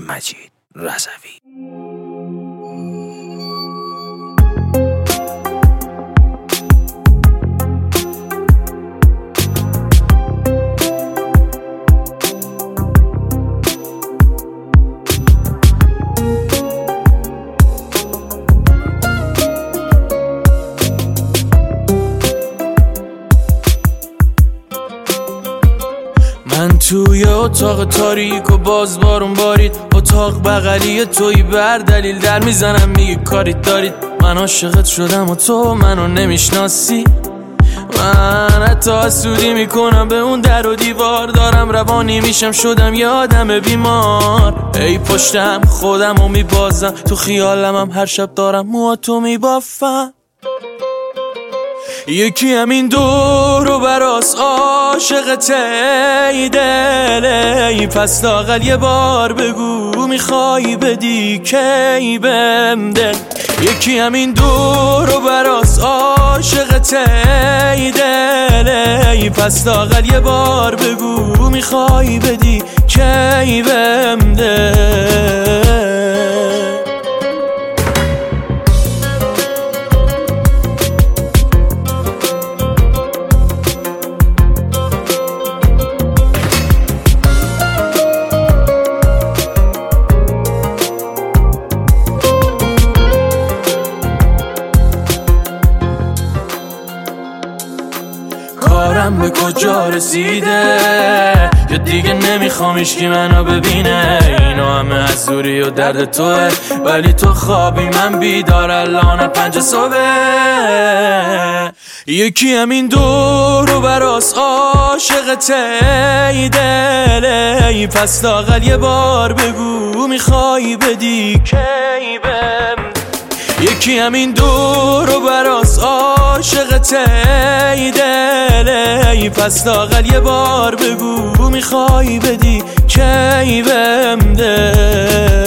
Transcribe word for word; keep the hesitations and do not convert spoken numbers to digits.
مجید رضوی. من توی اتاق تاریک و باز بارون بارید، اتاق بغلی توی بر دلیل در میزنم میگی کاریت دارید. من عاشقت شدم و تو منو نمیشناسی. من حتی حسودی میکنم به اون در و دیوار، دارم روانی میشم شدم یه آدم بیمار. ای پشتم خودم رو میبازم، تو خیالم هم هر شب دارم موهاتو میبافم. یکی همین دور و براس عاشقته ای دل، ای پس لااقل یه بار بگو میخوای بدی کی بهم دل. یکی همین دور و براس عاشقته ای دل، ای پس لااقل یه بار بگو میخوای بدی کی بهم دل. کارم به کجا رسیده یا دیگه نمیخوام هیچکی منو ببینه؟ اینا همه از دوری و درد توه، ولی تو خوابی من بیدار الان پنج صبح. یکی همین دور و براس عاشقته ای دل، ای پس لااقل یه بار بگو میخوای بدی کی بهم. یکی همین دور و براس عاشقته ای دل، ای پس لااقل یه بار بگو میخوای بدی کی بهم دل.